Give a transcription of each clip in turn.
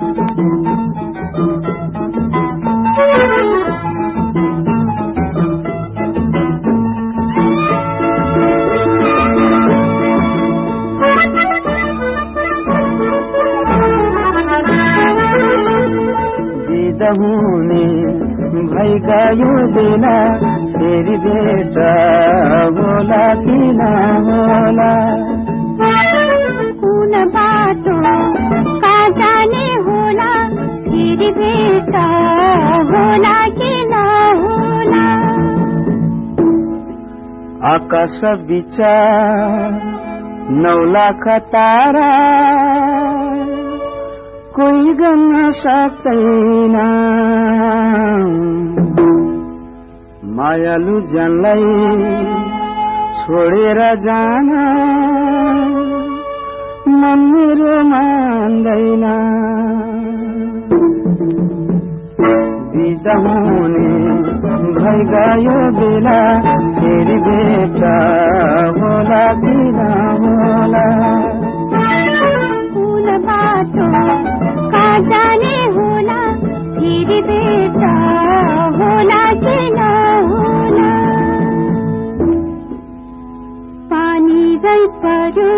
हुने भई गयो बेला फेरि भेट होला कि नहोला कुन बाटो कहाँ जाने होला फेरि भेट होला कि नहोला आकाश विचार 9 लाख तारा कोही गर्न सक्दैन मायालु जनलाई छोडेर जान मन मेरो मान्दैन बिदा हुने भई गयो बेला फेरि भेट होला कि नहोला कुन बाटो कहाँ जाने होला फेरि भेट होला कि नहोला पानी गई पर्यो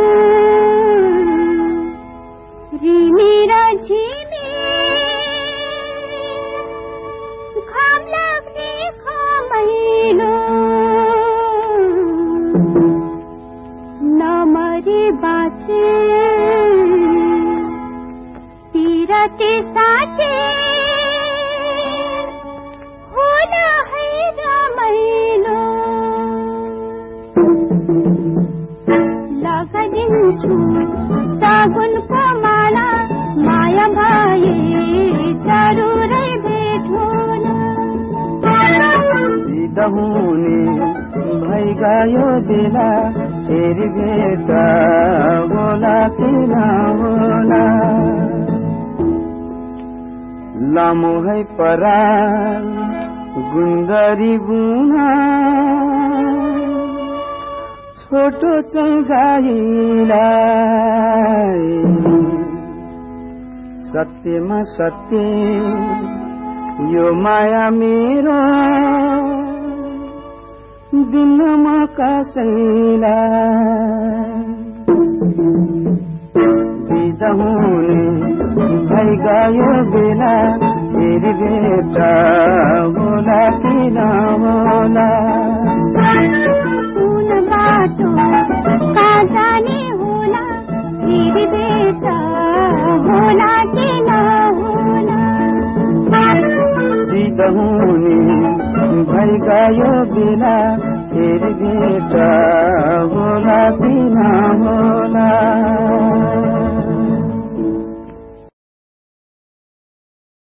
रिमेर झिमे घाम लाग्ने खमैलो नमरी बाँचे पिरते साचे होला है रमाइलो लगाइदिन्छु सागुनको माला माया भए जरुरै भेट हुन बिदा हुने भई गयो बेला फेरि भेट होला कि नहोला लामो है पराल गुन्दरी बुना छोटो चाहिँ गाईलाई सत्यमा सत्य यो माया मेरो दिनमा कसैलाई बिदा हुने भई गयो बेला फेरि भेट होला कि नहोला कुन बाटो कहाँ जाने होला फेरि भेट होला कि नहोला बिदा हुने भई गयो बेला फेरि भेट होला कि